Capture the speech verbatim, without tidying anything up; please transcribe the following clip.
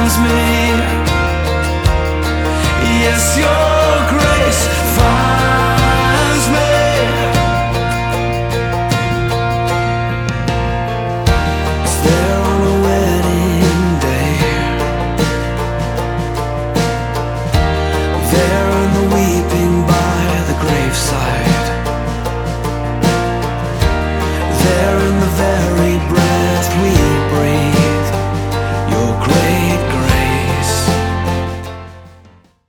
finds me. Yes, your grace finds me. It's there on a wedding day, there in the weeping by the graveside.